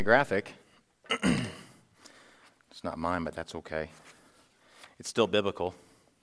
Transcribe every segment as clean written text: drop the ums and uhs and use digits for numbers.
Graphic. It's not mine, but that's okay. It's still biblical.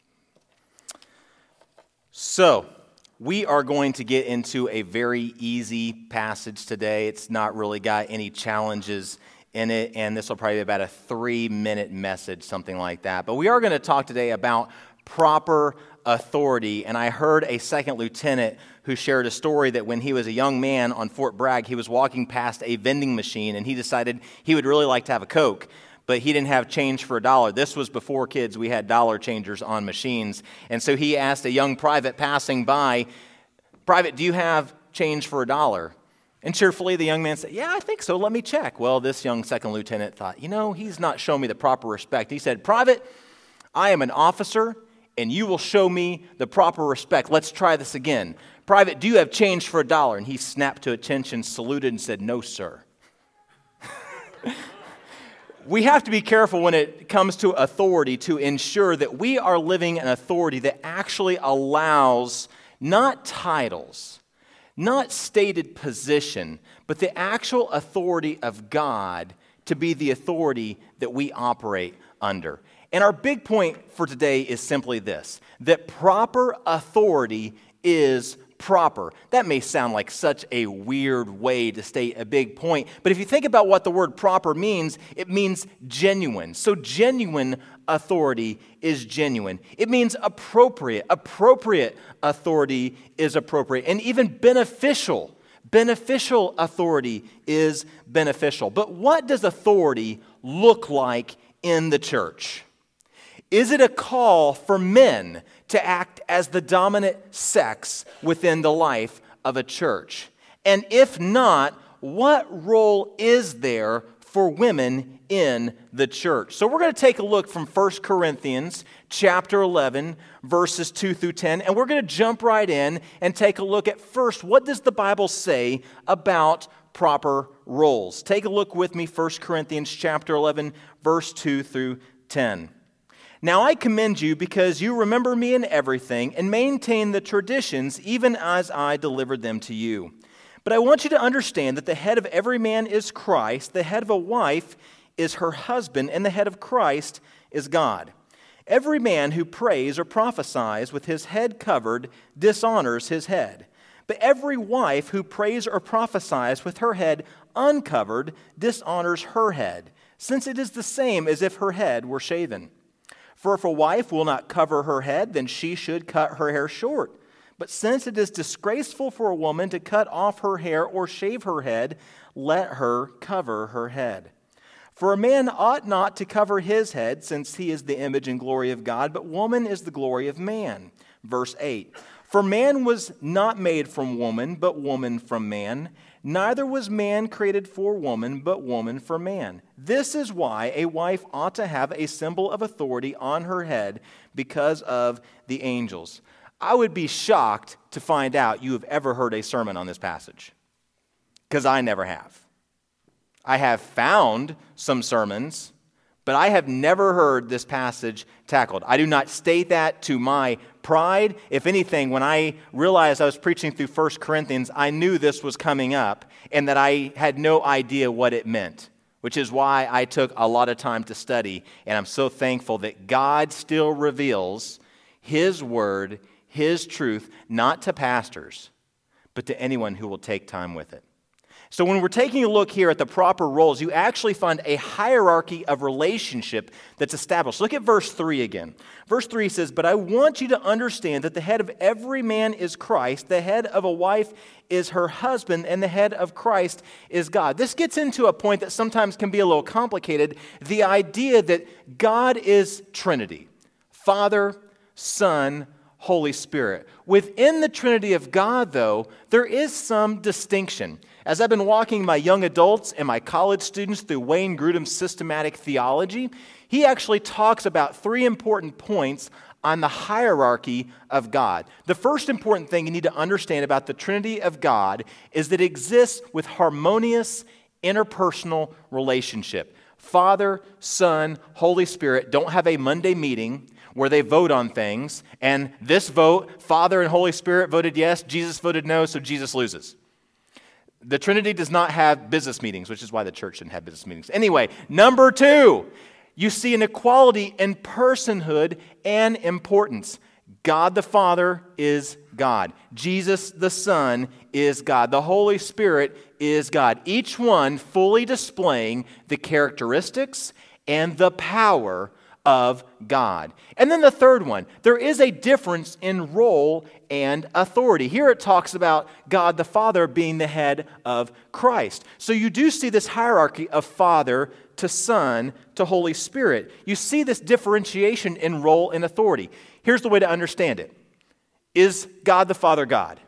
So, we are going to get into a very easy passage today. It's not really got any challenges in it, and this will probably be about a 3-minute message, something like that. But we are going to talk today about proper authority, and I heard a second lieutenant who shared a story that when he was a young man on Fort Bragg, he was walking past a vending machine, and he decided he would really like to have a Coke, but he didn't have change for $1. This was before kids. We had dollar changers on machines, and so he asked a young private passing by, "Private, do you have change for $1? And cheerfully, the young man said, "Yeah, I think so. Let me check." Well, this young second lieutenant thought, he's not showing me the proper respect. He said, "Private, I am an officer, and you will show me the proper respect. Let's try this again. Private, do you have change for $1? And he snapped to attention, saluted, and said, "No, sir." We have to be careful when it comes to authority to ensure that we are living an authority that actually allows not titles, not stated position, but the actual authority of God to be the authority that we operate under. And our big point for today is simply this, that proper authority is proper. That may sound like such a weird way to state a big point, but if you think about what the word proper means, it means genuine. So genuine authority is genuine. It means appropriate. Appropriate authority is appropriate. And even beneficial. Beneficial authority is beneficial. But what does authority look like in the church? Is it a call for men to act as the dominant sex within the life of a church? And if not, what role is there for women in the church? So we're going to take a look from 1 Corinthians chapter 11, verses 2 through 10, and we're going to jump right in and take a look at first, what does the Bible say about proper roles? Take a look with me, 1 Corinthians chapter 11, verse 2 through 10. "Now I commend you because you remember me in everything and maintain the traditions even as I delivered them to you. But I want you to understand that the head of every man is Christ, the head of a wife is her husband, and the head of Christ is God. Every man who prays or prophesies with his head covered dishonors his head. But every wife who prays or prophesies with her head uncovered dishonors her head, since it is the same as if her head were shaven. For if a wife will not cover her head, then she should cut her hair short. But since it is disgraceful for a woman to cut off her hair or shave her head, let her cover her head. For a man ought not to cover his head, since he is the image and glory of God, but woman is the glory of man." Verse 8, "For man was not made from woman, but woman from man. Neither was man created for woman, but woman for man. This is why a wife ought to have a symbol of authority on her head because of the angels." I would be shocked to find out you have ever heard a sermon on this passage, because I never have. I have found some sermons, but I have never heard this passage tackled. I do not state that to my pride. If anything, when I realized I was preaching through 1 Corinthians, I knew this was coming up and that I had no idea what it meant, which is why I took a lot of time to study. And I'm so thankful that God still reveals His word, His truth, not to pastors, but to anyone who will take time with it. So when we're taking a look here at the proper roles, you actually find a hierarchy of relationship that's established. Look at verse 3 again. Verse 3 says, "But I want you to understand that the head of every man is Christ, the head of a wife is her husband, and the head of Christ is God." This gets into a point that sometimes can be a little complicated, the idea that God is Trinity, Father, Son, Holy Spirit. Within the Trinity of God, though, there is some distinction. As I've been walking my young adults and my college students through Wayne Grudem's systematic theology, he actually talks about 3 important points on the hierarchy of God. The first important thing you need to understand about the Trinity of God is that it exists with harmonious interpersonal relationship. Father, Son, Holy Spirit don't have a Monday meeting where they vote on things, and this vote, Father and Holy Spirit voted yes, Jesus voted no, so Jesus loses. The Trinity does not have business meetings, which is why the church shouldn't have business meetings. Anyway, number 2, you see an equality in personhood and importance. God the Father is God. Jesus the Son is God. The Holy Spirit is God. Each one fully displaying the characteristics and the power of God. And then the third one, there is a difference in role and authority. Here it talks about God the Father being the head of Christ. So you do see this hierarchy of Father to Son to Holy Spirit. You see this differentiation in role and authority. Here's the way to understand it. Is God the Father God?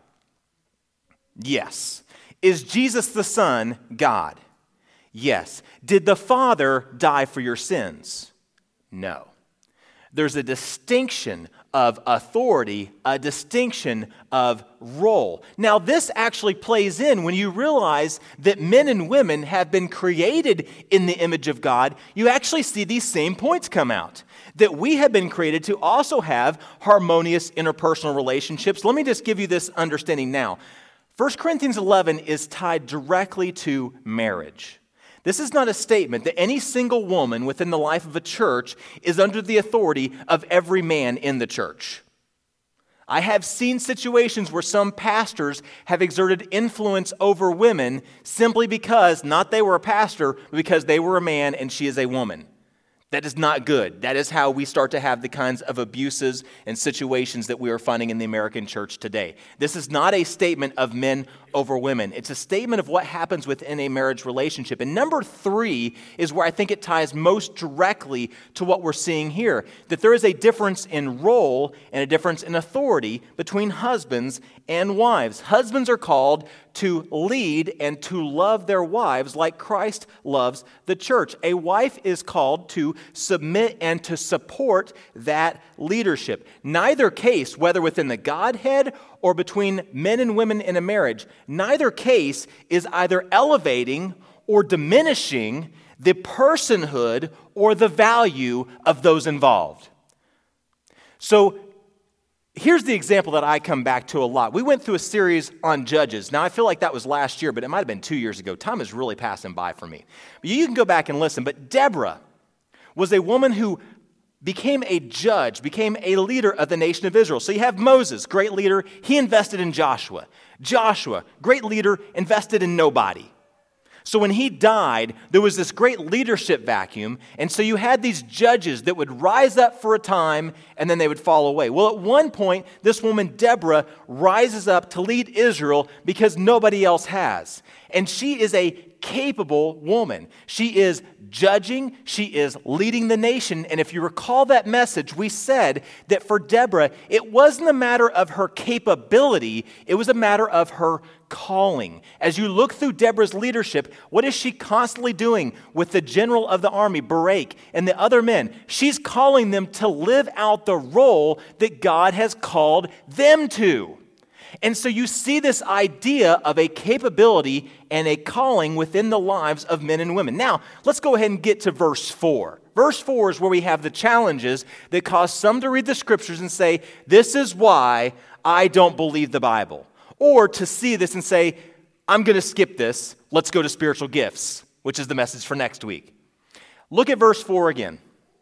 Yes. Is Jesus the Son God? Yes. Did the Father die for your sins? No. There's a distinction of authority, a distinction of role. Now, this actually plays in when you realize that men and women have been created in the image of God. You actually see these same points come out, that we have been created to also have harmonious interpersonal relationships. Let me just give you this understanding now. 1 Corinthians 11 is tied directly to marriage. This is not a statement that any single woman within the life of a church is under the authority of every man in the church. I have seen situations where some pastors have exerted influence over women simply because, not they were a pastor, but because they were a man and she is a woman. That is not good. That is how we start to have the kinds of abuses and situations that we are finding in the American church today. This is not a statement of men over women. It's a statement of what happens within a marriage relationship. And number 3 is where I think it ties most directly to what we're seeing here, that there is a difference in role and a difference in authority between husbands and wives. Husbands are called to lead and to love their wives like Christ loves the church. A wife is called to submit and to support that leadership. Neither case, whether within the Godhead or between men and women in a marriage, neither case is either elevating or diminishing the personhood or the value of those involved. So here's the example that I come back to a lot. We went through a series on Judges. Now, I feel like that was last year, but it might have been 2 years ago. Time is really passing by for me. But you can go back and listen. But Deborah was a woman who became a judge, became a leader of the nation of Israel. So you have Moses, great leader. He invested in Joshua. Joshua, great leader, invested in nobody. So when he died, there was this great leadership vacuum, and so you had these judges that would rise up for a time, and then they would fall away. Well, at one point, this woman, Deborah, rises up to lead Israel because nobody else has. And she is a capable woman. She is judging, she is leading the nation, and if you recall that message, we said that for Deborah, it wasn't a matter of her capability, it was a matter of her calling. As you look through Deborah's leadership, what is she constantly doing with the general of the army, Barak, and the other men? She's calling them to live out the role that God has called them to. And so you see this idea of a capability and a calling within the lives of men and women. Now, let's go ahead and get to verse 4. Verse 4 is where we have the challenges that cause some to read the scriptures and say, this is why I don't believe the Bible. Or to see this and say, I'm going to skip this. Let's go to spiritual gifts, which is the message for next week. Look at verse 4 again.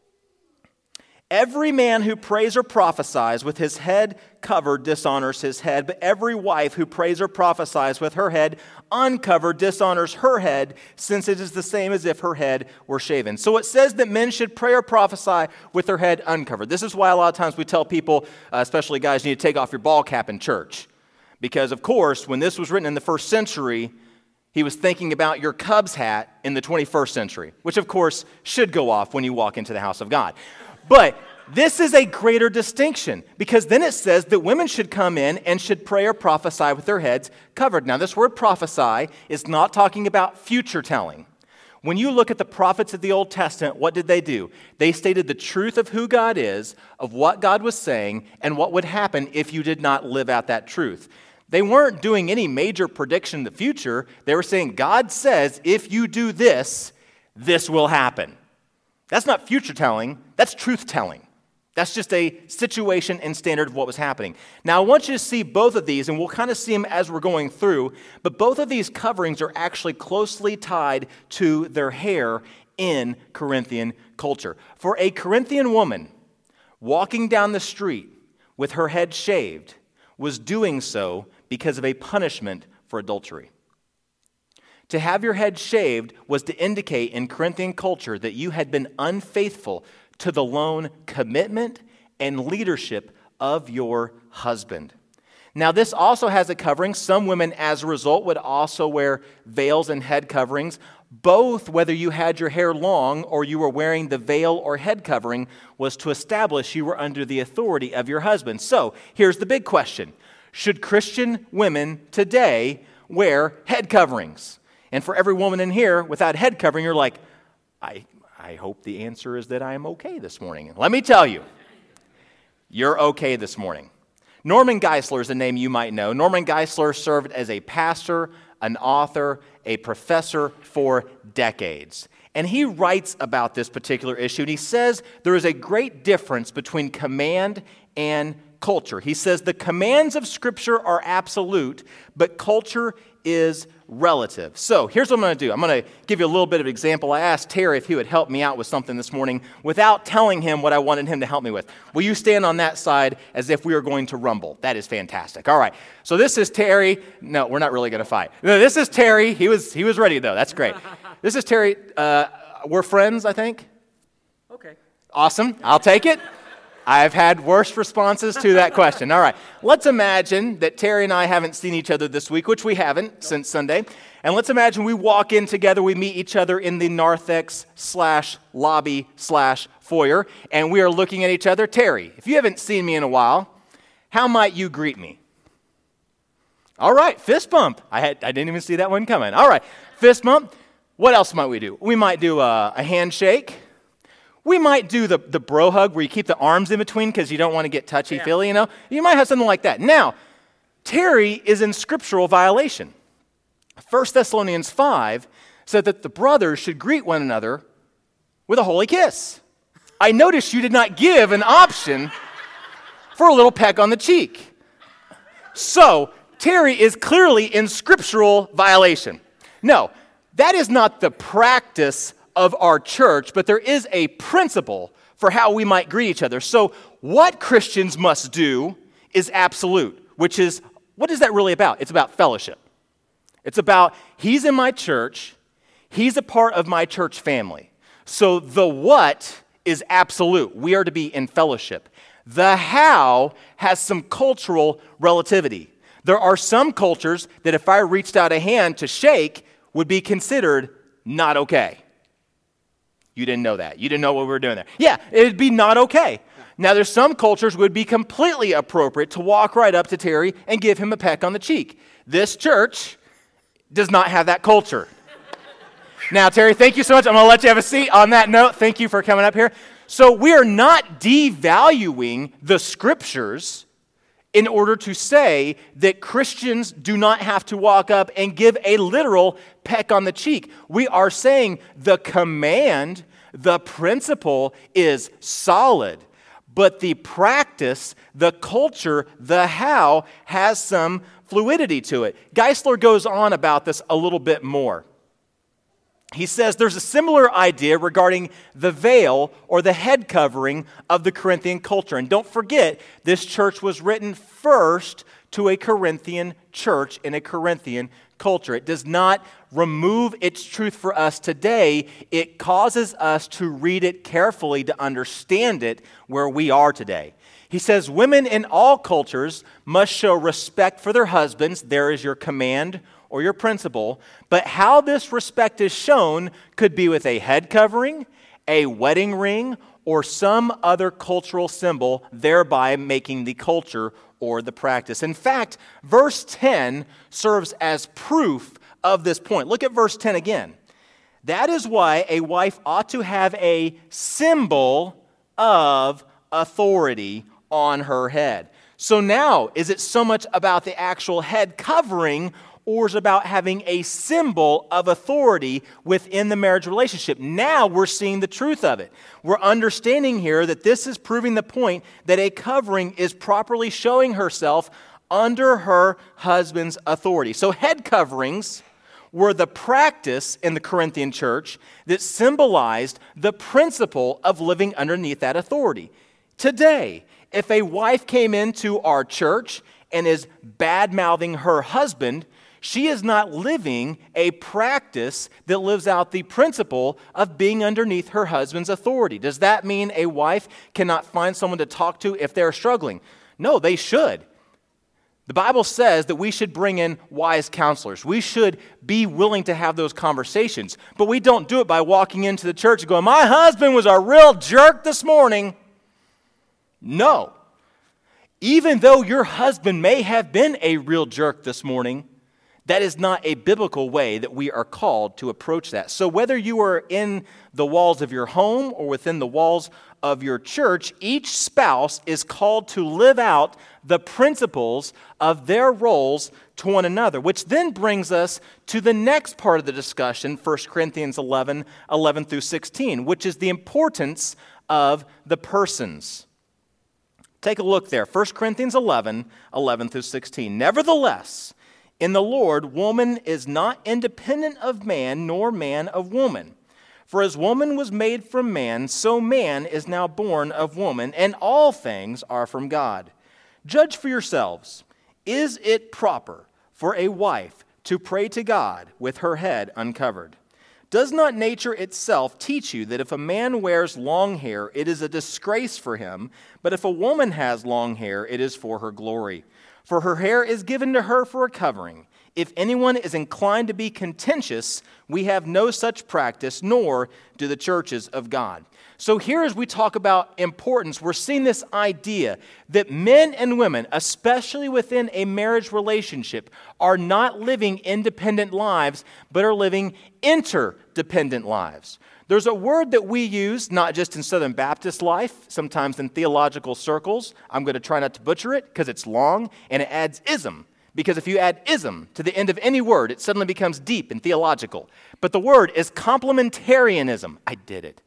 Every man who prays or prophesies with his head covered dishonors his head, but every wife who prays or prophesies with her head uncovered dishonors her head, since it is the same as if her head were shaven. So it says that men should pray or prophesy with their head uncovered. This is why a lot of times we tell people, especially guys, you need to take off your ball cap in church. Because, of course, when this was written in the first century, he was thinking about your Cubs hat in the 21st century, which, of course, should go off when you walk into the house of God. But this is a greater distinction, because then it says that women should come in and should pray or prophesy with their heads covered. Now, this word prophesy is not talking about future telling. When you look at the prophets of the Old Testament, what did they do? They stated the truth of who God is, of what God was saying, and what would happen if you did not live out that truth. They weren't doing any major prediction in the future. They were saying, God says, if you do this, this will happen. That's not future telling, that's truth telling. That's just a situation and standard of what was happening. Now, I want you to see both of these, and we'll kind of see them as we're going through, but both of these coverings are actually closely tied to their hair in Corinthian culture. For a Corinthian woman, walking down the street with her head shaved was doing so because of a punishment for adultery. To have your head shaved was to indicate in Corinthian culture that you had been unfaithful to the lone commitment and leadership of your husband. Now, this also has a covering. Some women, as a result, would also wear veils and head coverings. Both, whether you had your hair long or you were wearing the veil or head covering, was to establish you were under the authority of your husband. So, here's the big question. Should Christian women today wear head coverings? And for every woman in here without head covering, you're like, I hope the answer is that I am okay this morning. Let me tell you, you're okay this morning. Norman Geisler is a name you might know. Norman Geisler served as a pastor, an author, a professor for decades. And he writes about this particular issue, and he says there is a great difference between command and culture. He says the commands of Scripture are absolute, but culture is relative. So here's what I'm going to do. I'm going to give you a little bit of an example. I asked Terry if he would help me out with something this morning without telling him what I wanted him to help me with. Will you stand on that side as if we were going to rumble? That is fantastic. All right. So this is Terry. No, we're not really going to fight. No, this is Terry. He was ready, though. That's great. This is Terry. We're friends, I think. Okay. Awesome. I'll take it. I've had worse responses to that question. All right, let's imagine that Terry and I haven't seen each other this week, which we haven't since Sunday. And let's imagine we walk in together, we meet each other in the narthex/lobby/foyer, and we are looking at each other. Terry, if you haven't seen me in a while, how might you greet me? All right, fist bump. I didn't even see that one coming. All right, fist bump. What else might we do? We might do a handshake. We might do the bro hug where you keep the arms in between because you don't want to get touchy-feely, you know? You might have something like that. Now, Terry is in scriptural violation. 1 Thessalonians 5 said that the brothers should greet one another with a holy kiss. I noticed you did not give an option for a little peck on the cheek. So, Terry is clearly in scriptural violation. No, that is not the practice of our church, but there is a principle for how we might greet each other. So what Christians must do is absolute, which is, what is that really about? It's about fellowship. It's about, he's in my church, he's a part of my church family. So the what is absolute. We are to be in fellowship. The how has some cultural relativity. There are some cultures that if I reached out a hand to shake would be considered not okay. You didn't know that. You didn't know what we were doing there. Yeah, it'd be not okay. Now, there's some cultures would be completely appropriate to walk right up to Terry and give him a peck on the cheek. This church does not have that culture. Now, Terry, thank you so much. I'm going to let you have a seat. On that note, thank you for coming up here. So we are not devaluing the scriptures in order to say that Christians do not have to walk up and give a literal peck on the cheek. We are saying the command, the principle is solid, but the practice, the culture, the how has some fluidity to it. Geisler goes on about this a little bit more. He says there's a similar idea regarding the veil or the head covering of the Corinthian culture. And don't forget, this church was written first to a Corinthian church in a Corinthian culture. It does not remove its truth for us today. It causes us to read it carefully to understand it where we are today. He says, women in all cultures must show respect for their husbands. There is your command or your principle, but how this respect is shown could be with a head covering, a wedding ring, or some other cultural symbol, thereby making the culture or the practice. In fact, verse 10 serves as proof of this point. Look at verse 10 again. That is why a wife ought to have a symbol of authority on her head. So now, is it so much about the actual head covering, or is about having a symbol of authority within the marriage relationship? Now we're seeing the truth of it. We're understanding here that this is proving the point that a covering is properly showing herself under her husband's authority. So head coverings were the practice in the Corinthian church that symbolized the principle of living underneath that authority. Today, if a wife came into our church and is bad-mouthing her husband, she is not living a practice that lives out the principle of being underneath her husband's authority. Does that mean a wife cannot find someone to talk to if they're struggling? No, they should. The Bible says that we should bring in wise counselors. We should be willing to have those conversations. But we don't do it by walking into the church and going, my husband was a real jerk this morning. No. Even though your husband may have been a real jerk this morning, that is not a biblical way that we are called to approach that. So whether you are in the walls of your home or within the walls of your church, each spouse is called to live out the principles of their roles to one another, which then brings us to the next part of the discussion, 1 Corinthians 11 through 16, which is the importance of the persons. Take a look there, 1 Corinthians 11 through 16. Nevertheless, in the Lord, woman is not independent of man, nor man of woman. For as woman was made from man, so man is now born of woman, and all things are from God. Judge for yourselves. Is it proper for a wife to pray to God with her head uncovered? Does not nature itself teach you that if a man wears long hair, it is a disgrace for him, but if a woman has long hair, it is for her glory? For her hair is given to her for a covering. If anyone is inclined to be contentious, we have no such practice, nor do the churches of God. So here as we talk about importance, we're seeing this idea that men and women, especially within a marriage relationship, are not living independent lives, but are living interdependent lives. There's a word that we use, not just in Southern Baptist life, sometimes in theological circles. I'm going to try not to butcher it because it's long, and it adds ism. Because if you add ism to the end of any word, it suddenly becomes deep and theological. But the word is complementarianism. I did it.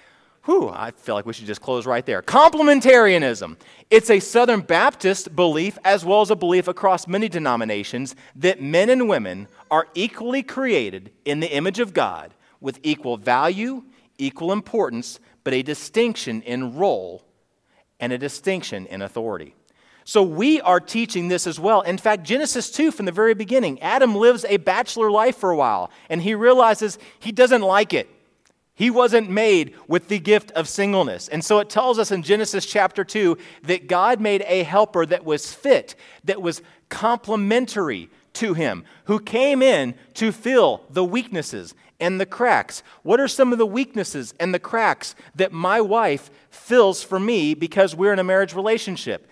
I feel like we should just close right there. Complementarianism. It's a Southern Baptist belief as well as a belief across many denominations that men and women are equally created in the image of God with equal value, equal importance, but a distinction in role and a distinction in authority. So we are teaching this as well. In fact, Genesis 2, from the very beginning, Adam lives a bachelor life for a while, and he realizes he doesn't like it. He wasn't made with the gift of singleness. And so it tells us in Genesis chapter 2 that God made a helper that was fit, that was complementary to him, who came in to fill the weaknesses and the cracks. What are some of the weaknesses and the cracks that my wife fills for me because we're in a marriage relationship?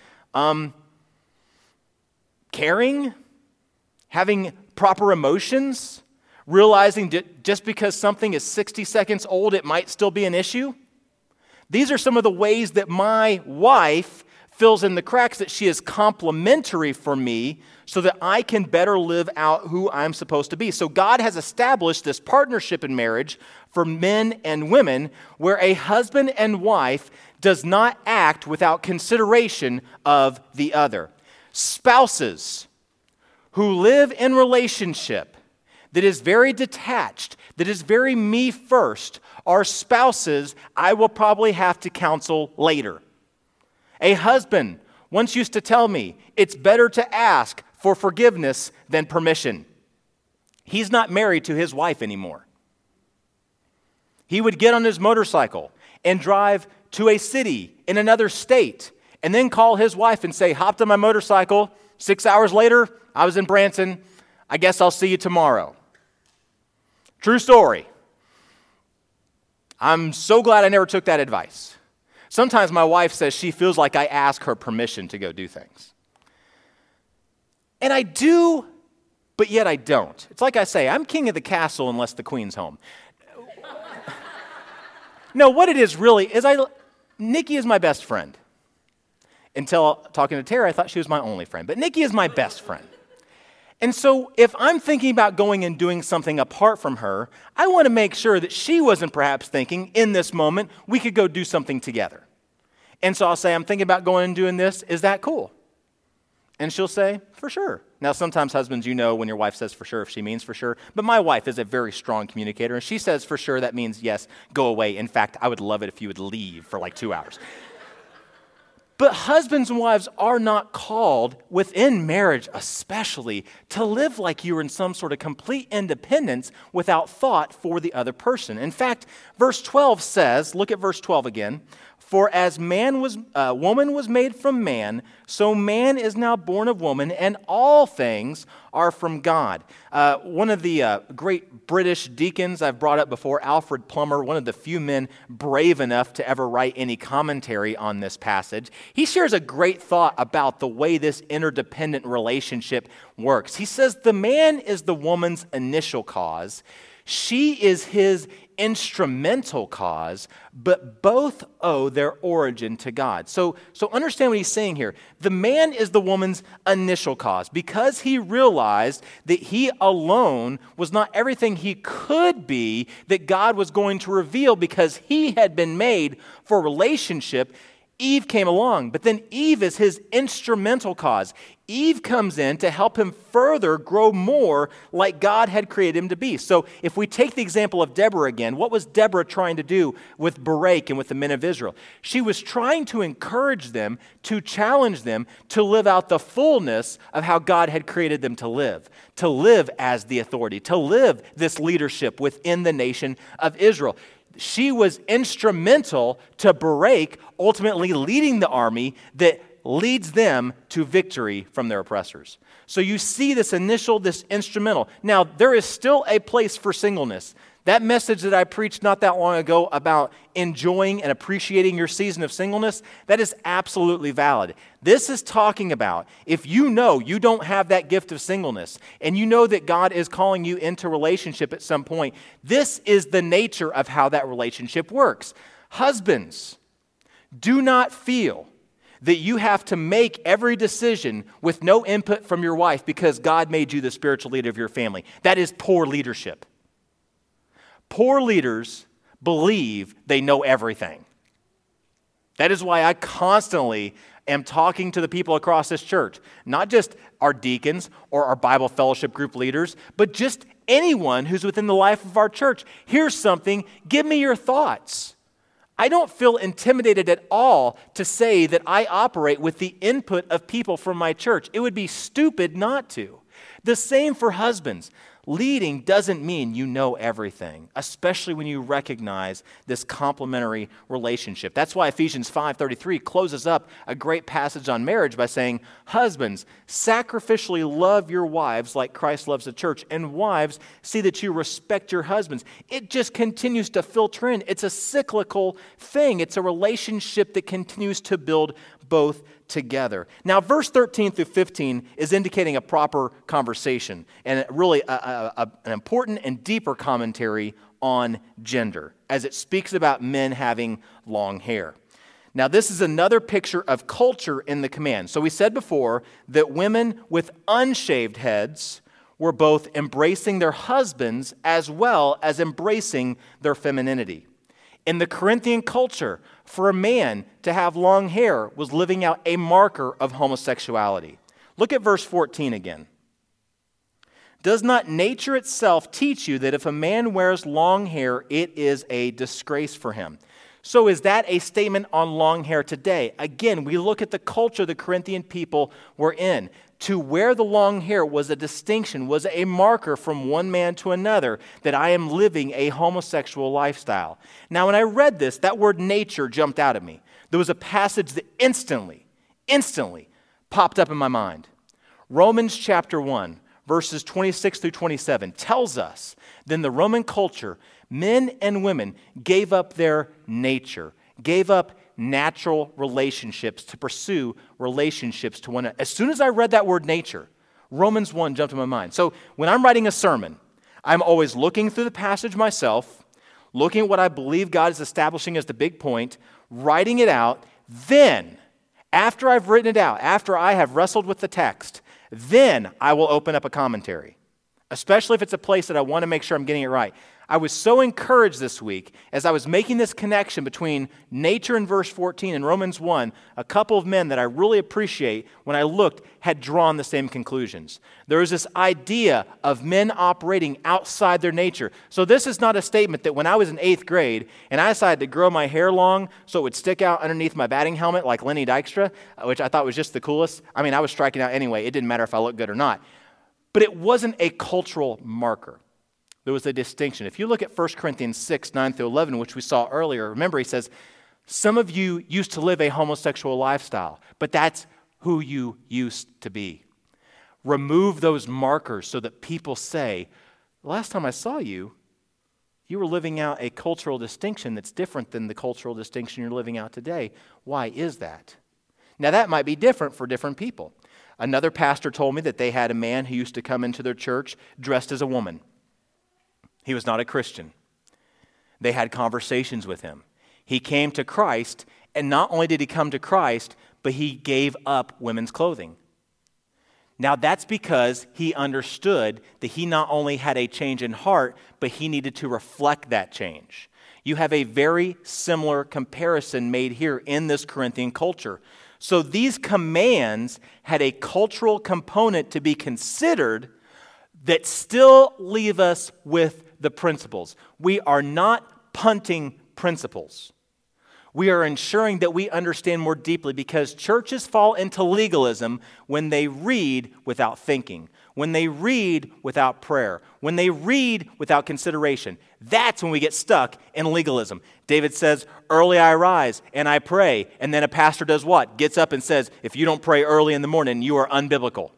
Caring, having proper emotions, realizing that just because something is 60 seconds old, it might still be an issue. These are some of the ways that my wife fills in the cracks, that she is complementary for me so that I can better live out who I'm supposed to be. So God has established this partnership in marriage for men and women where a husband and wife does not act without consideration of the other. Spouses who live in relationship that is very detached, that is very me first, are spouses I will probably have to counsel later. A husband once used to tell me, it's better to ask for forgiveness than permission. He's not married to his wife anymore. He would get on his motorcycle and drive to a city in another state and then call his wife and say, hopped on my motorcycle, 6 hours later, I was in Branson, I guess I'll see you tomorrow. True story. I'm so glad I never took that advice. Sometimes my wife says she feels like I ask her permission to go do things. And I do, but yet I don't. It's like I say, I'm king of the castle unless the queen's home. No, what it is really is Nikki is my best friend. Until talking to Tara, I thought she was my only friend. But Nikki is my best friend. And so if I'm thinking about going and doing something apart from her, I want to make sure that she wasn't perhaps thinking in this moment we could go do something together. And so I'll say, I'm thinking about going and doing this. Is that cool? And she'll say, for sure. Now, sometimes husbands, you know when your wife says for sure if she means for sure. But my wife is a very strong communicator. And she says for sure, that means yes, go away. In fact, I would love it if you would leave for like 2 hours. But husbands and wives are not called, within marriage especially, to live like you are in some sort of complete independence without thought for the other person. In fact, verse 12 says, look at verse 12 again, for as woman was made from man, so man is now born of woman, and all things are from God. One of the great British deacons I've brought up before, Alfred Plummer, one of the few men brave enough to ever write any commentary on this passage, he shares a great thought about the way this interdependent relationship works. He says the man is the woman's initial cause, she is his instrumental cause, but both owe their origin to God. So understand what he's saying here. The man is the woman's initial cause because he realized that he alone was not everything he could be that God was going to reveal because he had been made for relationship. Eve came along, but then Eve is his instrumental cause. Eve comes in to help him further grow more like God had created him to be. So if we take the example of Deborah again, what was Deborah trying to do with Barak and with the men of Israel? She was trying to encourage them, to challenge them, to live out the fullness of how God had created them to live as the authority, to live this leadership within the nation of Israel. She was instrumental to Barak ultimately leading the army that leads them to victory from their oppressors. So you see this instrumental. Now, there is still a place for singleness. That message that I preached not that long ago about enjoying and appreciating your season of singleness, that is absolutely valid. This is talking about if you know you don't have that gift of singleness and you know that God is calling you into relationship at some point, this is the nature of how that relationship works. Husbands, do not feel that you have to make every decision with no input from your wife because God made you the spiritual leader of your family. That is poor leadership. Poor leaders believe they know everything. That is why I constantly am talking to the people across this church, not just our deacons or our Bible fellowship group leaders, but just anyone who's within the life of our church. Here's something, give me your thoughts. I don't feel intimidated at all to say that I operate with the input of people from my church. It would be stupid not to. The same for husbands. Leading doesn't mean you know everything, especially when you recognize this complementary relationship. That's why Ephesians 5:33 closes up a great passage on marriage by saying, husbands, sacrificially love your wives like Christ loves the church, and wives, see that you respect your husbands. It just continues to filter in. It's a cyclical thing. It's a relationship that continues to build both together. Now, verse 13 through 15 is indicating a proper conversation and really an important and deeper commentary on gender as it speaks about men having long hair. Now, this is another picture of culture in the command. So we said before that women with unshaved heads were both embracing their husbands as well as embracing their femininity. In the Corinthian culture, for a man to have long hair was living out a marker of homosexuality. Look at verse 14 again. Does not nature itself teach you that if a man wears long hair, it is a disgrace for him? So is that a statement on long hair today? Again, we look at the culture the Corinthian people were in. To wear the long hair was a distinction, was a marker from one man to another that I am living a homosexual lifestyle. Now, when I read this, that word nature jumped out at me. There was a passage that instantly popped up in my mind. Romans chapter 1, verses 26 through 27 tells us that in the Roman culture, men and women gave up their nature, gave up natural relationships to pursue relationships to one another. As soon as I read that word nature, Romans 1 jumped in my mind. So when I'm writing a sermon, I'm always looking through the passage myself, looking at what I believe God is establishing as the big point, writing it out. Then, after I've written it out, after I have wrestled with the text, Then I will open up a commentary, especially if it's a place that I want to make sure I'm getting it right. I was so encouraged this week as I was making this connection between nature in verse 14 and Romans 1, a couple of men that I really appreciate when I looked had drawn the same conclusions. There was this idea of men operating outside their nature. So this is not a statement that when I was in 8th grade and I decided to grow my hair long so it would stick out underneath my batting helmet like Lenny Dykstra, which I thought was just the coolest. I mean, I was striking out anyway. It didn't matter if I looked good or not. But it wasn't a cultural marker. There was a distinction. If you look at 1 Corinthians 6, 9 through 11, which we saw earlier, remember he says, some of you used to live a homosexual lifestyle, but that's who you used to be. Remove those markers so that people say, last time I saw you, you were living out a cultural distinction that's different than the cultural distinction you're living out today. Why is that? Now that might be different for different people. Another pastor told me that they had a man who used to come into their church dressed as a woman. He was not a Christian. They had conversations with him. He came to Christ, and not only did he come to Christ, but he gave up women's clothing. Now that's because he understood that he not only had a change in heart, but he needed to reflect that change. You have a very similar comparison made here in this Corinthian culture. So these commands had a cultural component to be considered that still leave us with the principles. We are not punting principles. We are ensuring that we understand more deeply, because churches fall into legalism when they read without thinking, when they read without prayer, when they read without consideration. That's when we get stuck in legalism. David says, early I rise and I pray. And then a pastor does what? Gets up and says, if you don't pray early in the morning, you are unbiblical.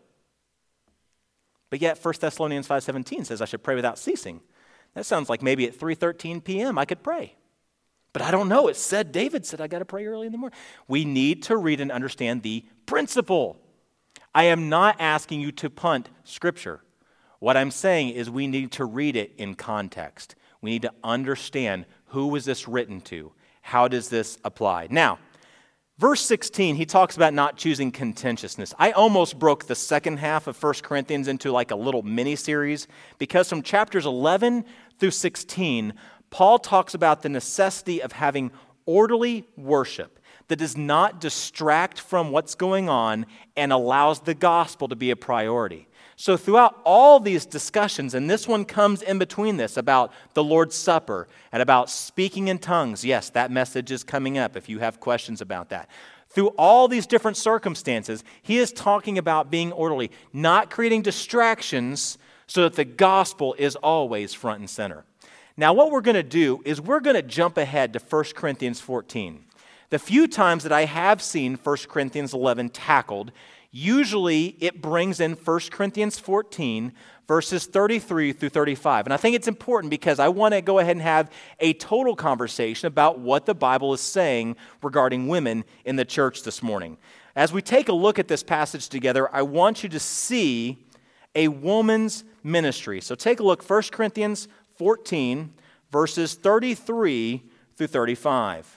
But yet 1 Thessalonians 5:17 says I should pray without ceasing. That sounds like maybe at 3:13 p.m. I could pray. But I don't know. David said I got to pray early in the morning. We need to read and understand the principle. I am not asking you to punt Scripture. What I'm saying is we need to read it in context. We need to understand, who was this written to? How does this apply? Now, verse 16, he talks about not choosing contentiousness. I almost broke the second half of 1 Corinthians into like a little mini-series, because from chapters 11 through 16, Paul talks about the necessity of having orderly worship that does not distract from what's going on and allows the gospel to be a priority. So throughout all these discussions, and this one comes in between this about the Lord's Supper and about speaking in tongues. Yes, that message is coming up if you have questions about that. Through all these different circumstances, he is talking about being orderly, not creating distractions so that the gospel is always front and center. Now, what we're going to do is we're going to jump ahead to 1 Corinthians 14. The few times that I have seen 1 Corinthians 11 tackled, usually it brings in 1 Corinthians 14, verses 33 through 35. And I think it's important because I want to go ahead and have a total conversation about what the Bible is saying regarding women in the church this morning. As we take a look at this passage together, I want you to see a woman's ministry. So take a look, 1 Corinthians 14, verses 33 through 35.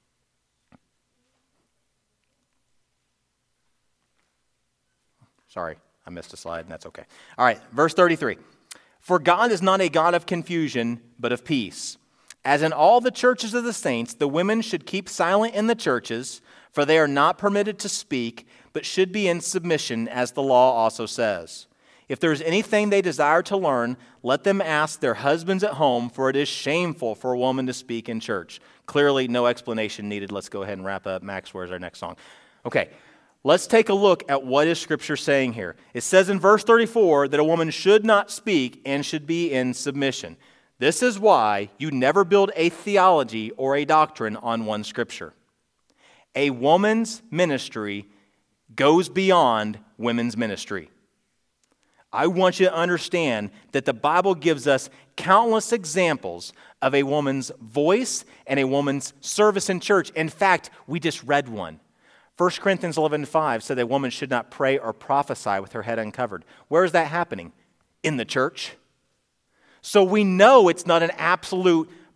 Sorry, I missed a slide, and that's okay. All right, verse 33. For God is not a God of confusion, but of peace. As in all the churches of the saints, the women should keep silent in the churches, for they are not permitted to speak, but should be in submission, as the law also says. If there is anything they desire to learn, let them ask their husbands at home, for it is shameful for a woman to speak in church. Clearly, no explanation needed. Let's go ahead and wrap up. Max, where's our next song? Okay, let's take a look at what is Scripture saying here. It says in verse 34 that a woman should not speak and should be in submission. This is why you never build a theology or a doctrine on one Scripture. A woman's ministry goes beyond women's ministry. I want you to understand that the Bible gives us countless examples of a woman's voice and a woman's service in church. In fact, we just read one. 1 Corinthians 11:5 said a woman should not pray or prophesy with her head uncovered. Where is that happening? In the church. So we know it's not an absolute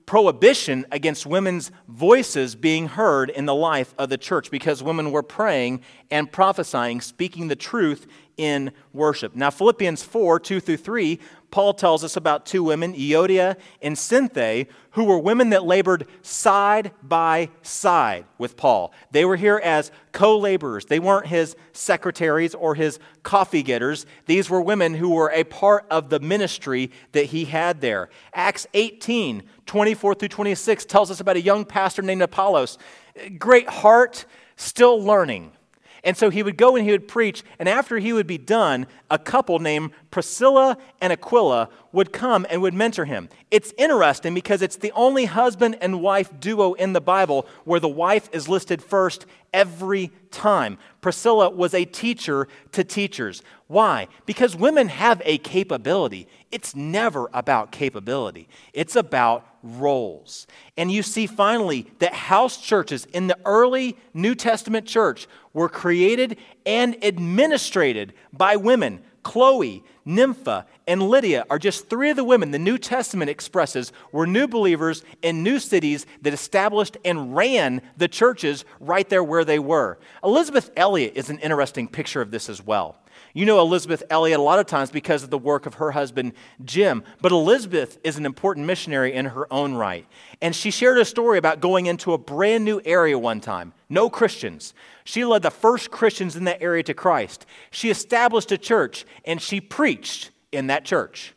prohibition against women's voices being heard in the life of the church because women were praying and prophesying, speaking the truth in worship. Now, Philippians 4, 2 through 3, Paul tells us about two women, Euodia and Syntyche, who were women that labored side by side with Paul. They were here as co-laborers. They weren't his secretaries or his coffee getters. These were women who were a part of the ministry that he had there. Acts 18, 24 through 26 tells us about a young pastor named Apollos. Great heart, still learning. And so he would go and he would preach, and after he would be done, a couple named Priscilla and Aquila would come and would mentor him. It's interesting because it's the only husband and wife duo in the Bible where the wife is listed first every time. Priscilla was a teacher to teachers. Why? Because women have a capability. It's never about capability. It's about roles. And you see finally that house churches in the early New Testament church were created and administrated by women. Chloe, Nympha, and Lydia are just three of the women the New Testament expresses were new believers in new cities that established and ran the churches right there where they were. Elizabeth Elliot is an interesting picture of this as well. You know Elizabeth Elliot a lot of times because of the work of her husband, Jim. But Elizabeth is an important missionary in her own right. And she shared a story about going into a brand new area one time. No Christians. She led the first Christians in that area to Christ. She established a church and she preached in that church.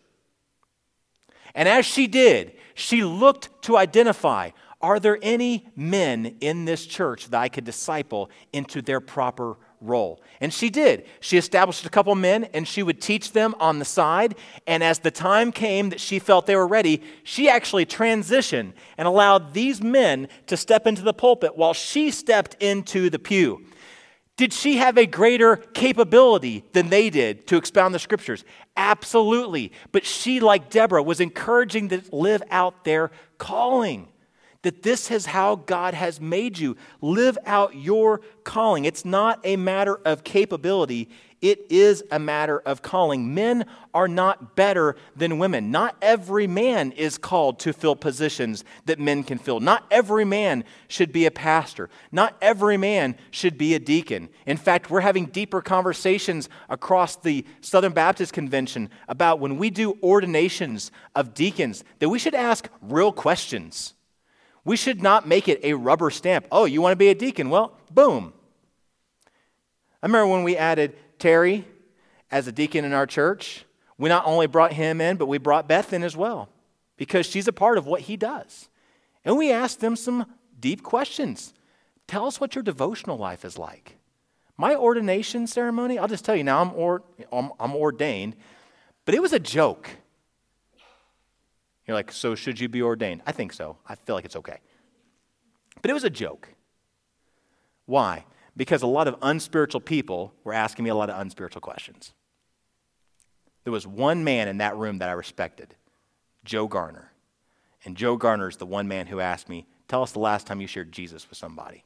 And as she did, she looked to identify, are there any men in this church that I could disciple into their proper role? And she did. She established a couple men and she would teach them on the side. And as the time came that she felt they were ready, she actually transitioned and allowed these men to step into the pulpit while she stepped into the pew. Did she have a greater capability than they did to expound the scriptures? Absolutely. But she, like Deborah, was encouraging them to live out their calling. That this is how God has made you. Live out your calling. It's not a matter of capability. It is a matter of calling. Men are not better than women. Not every man is called to fill positions that men can fill. Not every man should be a pastor. Not every man should be a deacon. In fact, we're having deeper conversations across the Southern Baptist Convention about when we do ordinations of deacons, that we should ask real questions. We should not make it a rubber stamp. Oh, you want to be a deacon? Well, boom. I remember when we added Terry as a deacon in our church, we not only brought him in, but we brought Beth in as well because she's a part of what he does. And we asked them some deep questions. Tell us what your devotional life is like. My ordination ceremony, I'll just tell you now, I'm ordained, but it was a joke. You're like, so should you be ordained? I think so. I feel like it's okay. But it was a joke. Why? Because a lot of unspiritual people were asking me a lot of unspiritual questions. There was one man in that room that I respected, Joe Garner. And Joe Garner is the one man who asked me, tell us the last time you shared Jesus with somebody.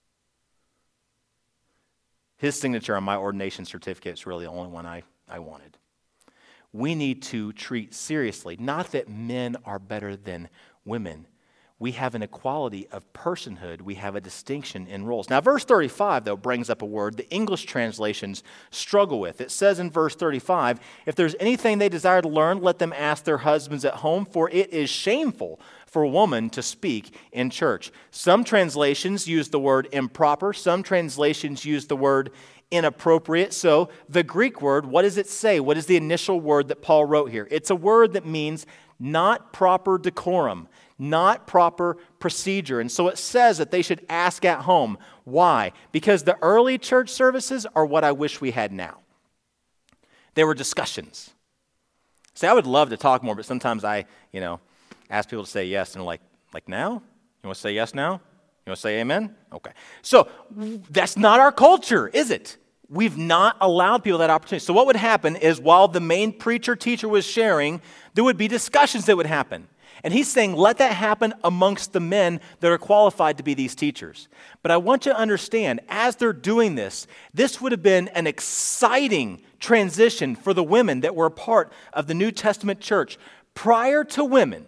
His signature on my ordination certificate is really the only one I wanted. We need to treat seriously, not that men are better than women. We have an equality of personhood. We have a distinction in roles. Now, verse 35, though, brings up a word the English translations struggle with. It says in verse 35, if there's anything they desire to learn, let them ask their husbands at home, for it is shameful for a woman to speak in church. Some translations use the word improper. Some translations use the word inappropriate. So the Greek word, what does it say? What is the initial word that Paul wrote here? It's a word that means not proper decorum, not proper procedure. And so it says that they should ask at home. Why? Because the early church services are what I wish we had now. They were discussions. See, I would love to talk more, but sometimes I, ask people to say yes, and like now? You want to say yes now? You want to say amen? Okay. So that's not our culture, is it? We've not allowed people that opportunity. So what would happen is while the main teacher was sharing, there would be discussions that would happen. And he's saying, let that happen amongst the men that are qualified to be these teachers. But I want you to understand, as they're doing this, this would have been an exciting transition for the women that were a part of the New Testament church. Prior to women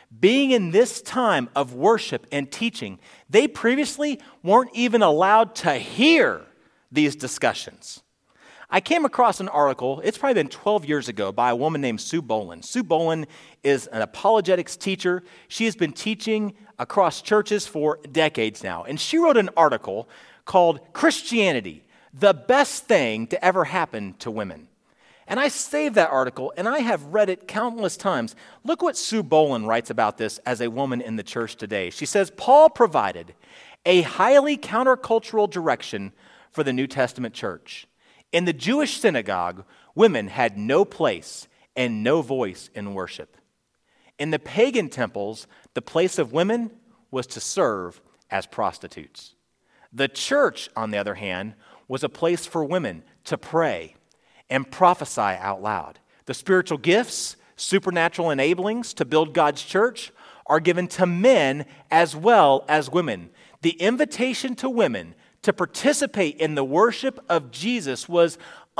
being in this time of worship and teaching, they previously weren't even allowed to hear these discussions. I came across an article, it's probably been 12 years ago, by a woman named Sue Boland. Sue Boland is an apologetics teacher. She has been teaching across churches for decades now. And she wrote an article called Christianity, the Best Thing to Ever Happen to Women. And I saved that article, and I have read it countless times. Look what Sue Boland writes about this as a woman in the church today. She says, Paul provided a highly countercultural direction for the New Testament church. In the Jewish synagogue, women had no place and no voice in worship. In the pagan temples, the place of women was to serve as prostitutes. The church, on the other hand, was a place for women to pray and prophesy out loud. The spiritual gifts, supernatural enablings to build God's church are given to men as well as women. The invitation to women to participate in the worship of Jesus was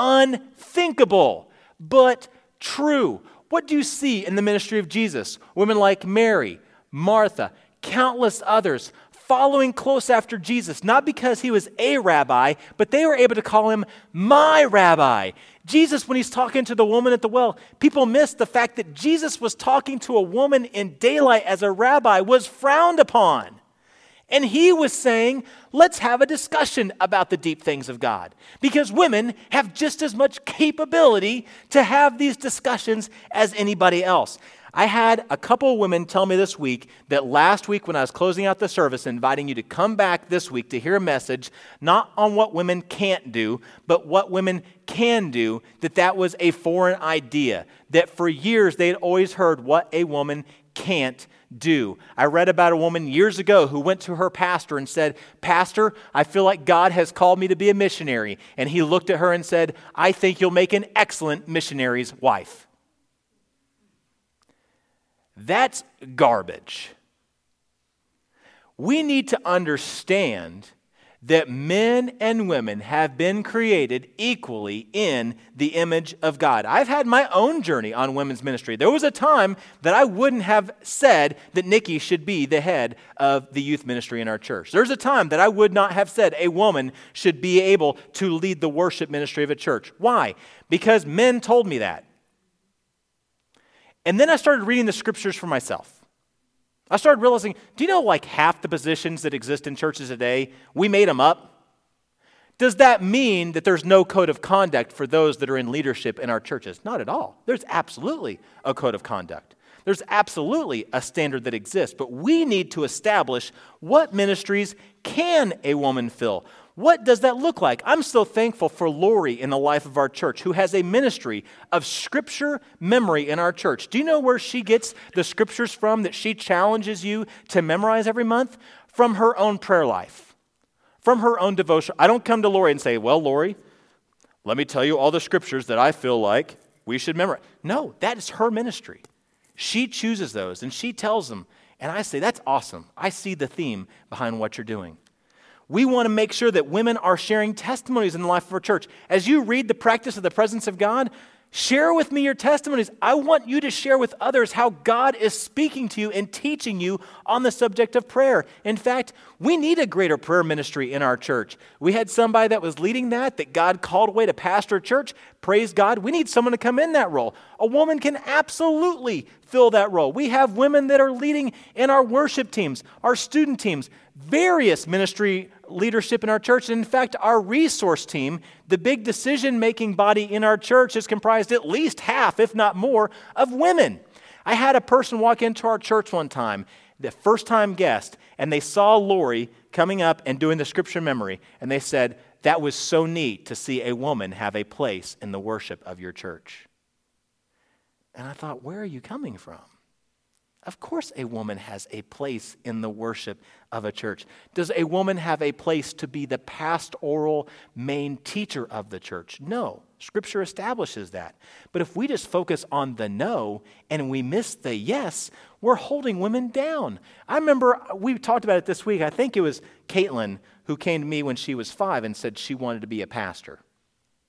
unthinkable, but true. What do you see in the ministry of Jesus? Women like Mary, Martha, countless others following close after Jesus, not because he was a rabbi, but they were able to call him my rabbi. Jesus, when he's talking to the woman at the well, people miss the fact that Jesus was talking to a woman in daylight as a rabbi was frowned upon. And he was saying, let's have a discussion about the deep things of God. Because women have just as much capability to have these discussions as anybody else. I had a couple of women tell me this week that last week when I was closing out the service, inviting you to come back this week to hear a message, not on what women can't do, but what women can do, that was a foreign idea, that for years they'd always heard what a woman can't do. I read about a woman years ago who went to her pastor and said, Pastor, I feel like God has called me to be a missionary. And he looked at her and said, I think you'll make an excellent missionary's wife. That's garbage. We need to understand that men and women have been created equally in the image of God. I've had my own journey on women's ministry. There was a time that I wouldn't have said that Nikki should be the head of the youth ministry in our church. There's a time that I would not have said a woman should be able to lead the worship ministry of a church. Why? Because men told me that. And then I started reading the scriptures for myself. I started realizing, do you know like half the positions that exist in churches today, we made them up? Does that mean that there's no code of conduct for those that are in leadership in our churches? Not at all. There's absolutely a code of conduct. There's absolutely a standard that exists, but we need to establish what ministries can a woman fill. What does that look like? I'm so thankful for Lori in the life of our church, who has a ministry of scripture memory in our church. Do you know where she gets the scriptures from that she challenges you to memorize every month? From her own prayer life, from her own devotion. I don't come to Lori and say, well, Lori, let me tell you all the scriptures that I feel like we should memorize. No, that is her ministry. She chooses those and she tells them. And I say, that's awesome. I see the theme behind what you're doing. We want to make sure that women are sharing testimonies in the life of our church. As you read the practice of the presence of God, share with me your testimonies. I want you to share with others how God is speaking to you and teaching you on the subject of prayer. In fact, we need a greater prayer ministry in our church. We had somebody that was leading that God called away to pastor a church. Praise God. We need someone to come in that role. A woman can absolutely fill that role. We have women that are leading in our worship teams, our student teams, various ministry leadership in our church. And in fact, our resource team, the big decision-making body in our church, is comprised at least half, if not more, of women. I had a person walk into our church one time, the first-time guest, and they saw Lori coming up and doing the scripture memory, and they said, that was so neat to see a woman have a place in the worship of your church. And I thought, where are you coming from? Of course a woman has a place in the worship of a church. Does a woman have a place to be the pastoral main teacher of the church? No. Scripture establishes that. But if we just focus on the no and we miss the yes, we're holding women down. I remember we talked about it this week. I think it was Caitlin who came to me when she was 5 and said she wanted to be a pastor.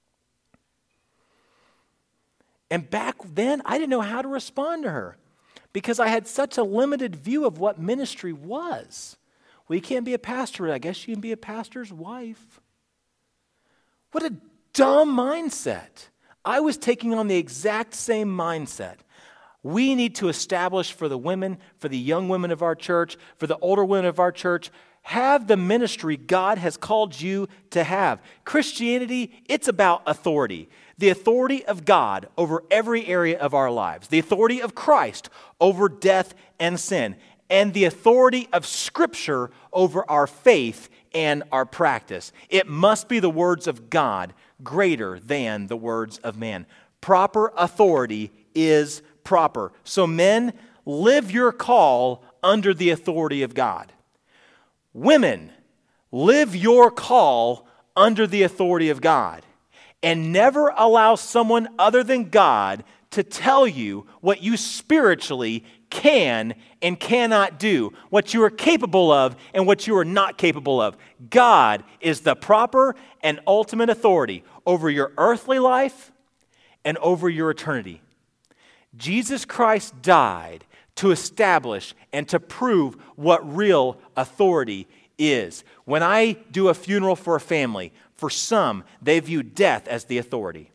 And back then, I didn't know how to respond to her. because I had such a limited view of what ministry was. Well, you can't be a pastor. I guess you can be a pastor's wife. What a dumb mindset. I was taking on the exact same mindset. We need to establish for the women, for the young women of our church, for the older women of our church, have the ministry God has called you to have. Christianity, it's about authority. The authority of God over every area of our lives. The authority of Christ over death and sin. And the authority of Scripture over our faith and our practice. It must be the words of God greater than the words of man. Proper authority is proper. So men, live your call under the authority of God. Women, live your call under the authority of God. And never allow someone other than God to tell you what you spiritually can and cannot do, what you are capable of and what you are not capable of. God is the proper and ultimate authority over your earthly life and over your eternity. Jesus Christ died to establish and to prove what real authority is. When I do a funeral for a family, for some, they view death as the authority.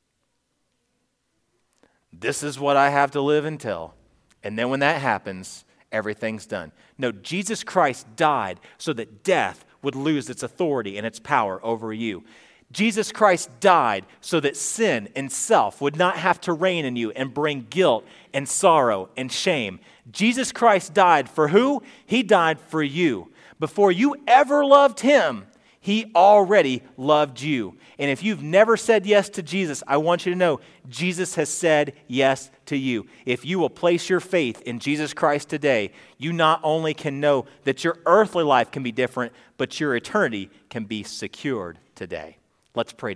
This is what I have to live until. And then when that happens, everything's done. No, Jesus Christ died so that death would lose its authority and its power over you. Jesus Christ died so that sin and self would not have to reign in you and bring guilt and sorrow and shame. Jesus Christ died for who? He died for you. Before you ever loved Him, He already loved you. And if you've never said yes to Jesus, I want you to know Jesus has said yes to you. If you will place your faith in Jesus Christ today, you not only can know that your earthly life can be different, but your eternity can be secured today. Let's pray.